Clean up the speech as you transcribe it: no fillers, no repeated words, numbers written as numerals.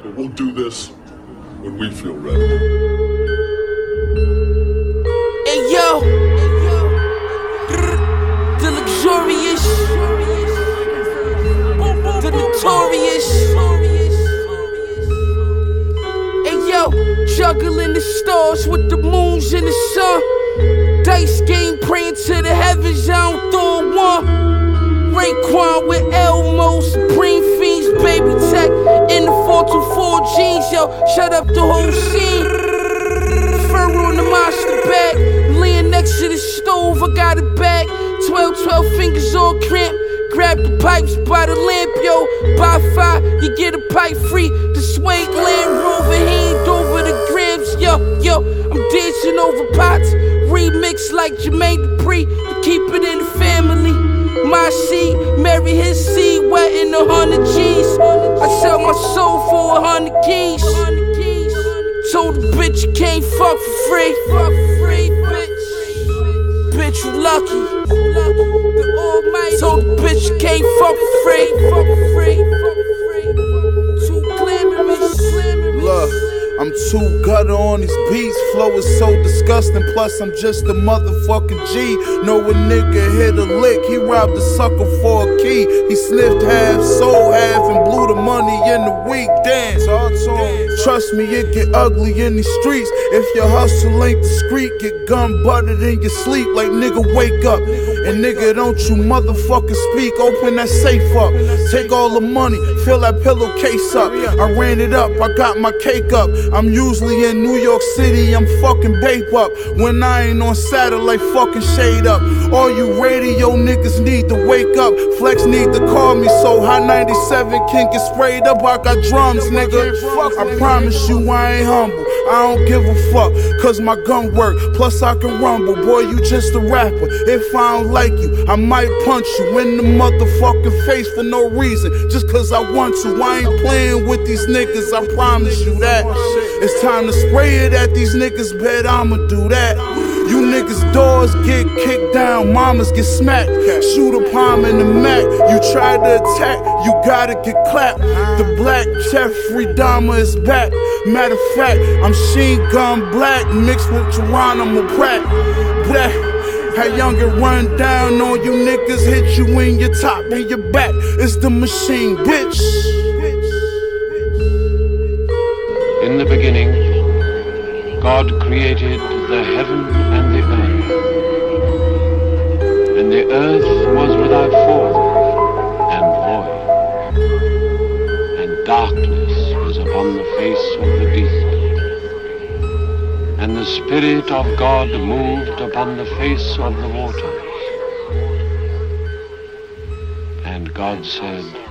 But we'll do this when we feel ready. Hey yo, the luxurious, the notorious. Hey yo, juggling the stars with the moons and the sun. Dice game praying to the heavens, I don't throw one. Raekwon with Elmo, Supreme Fiends, Baby Tech in the 424 jeans, yo, shut up the whole scene. Fur on the monster bag, laying next to the stove, I got it back. 12 fingers all cramp, grab the pipes by the lamp, yo. Buy 5, you get a pipe free. The Sway Land Rover, hand over the grams, yo. I'm dancing over pots, remix like Jermaine Dupri, to keep it in the family. My seed, marry his seed, wet in 100 G's. I sell my soul for 100 keys. Told the bitch you can't fuck for free. Bitch, you lucky. Told the bitch you can't fuck for free. Too glamorous. Look, I'm too gutter on these beats. Flow is so disgusting. Plus, I'm just a motherfucking G. Know a nigga hit a lick. He robbed a sucker for a key. He sniffed half, sold half, and blew the money in the week. Damn. Trust me, it get ugly in these streets. If your hustle ain't discreet, get gun butted in your sleep. Like nigga, wake up. And nigga, don't you motherfucking speak. Open that safe up. Take all the money. Fill that pillowcase up. I ran it up. I got my cake up. I'm usually in New York City, I'm fucking bape up. When I ain't on satellite, fucking shade up. All you radio niggas need to wake up. Flex need to call me so High 97 can get sprayed up. I got drums, nigga. I promise you I ain't humble. I don't give a fuck, cause my gun work. Plus I can rumble, boy, you just a rapper. If I don't like you, I might punch you in the motherfucking face for no reason. Just cause I want to. I ain't playing with these niggas, I promise you that. It's time to spray it at these niggas, bet I'ma do that. You niggas doors get kicked down, mamas get smacked. Shoot a palm in the Mac, you try to attack, you gotta get clapped. The black Jeffrey Dahmer is back. Matter of fact, I'm Sheen Gun Black mixed with Geronimo Pratt. Black, how young it run down on you niggas, hit you in your top and your back. It's the machine, bitch. In the beginning, God created the heaven and the earth. And the earth was without form and void, and darkness was upon the face of the deep. And the Spirit of God moved upon the face of the waters. And God said,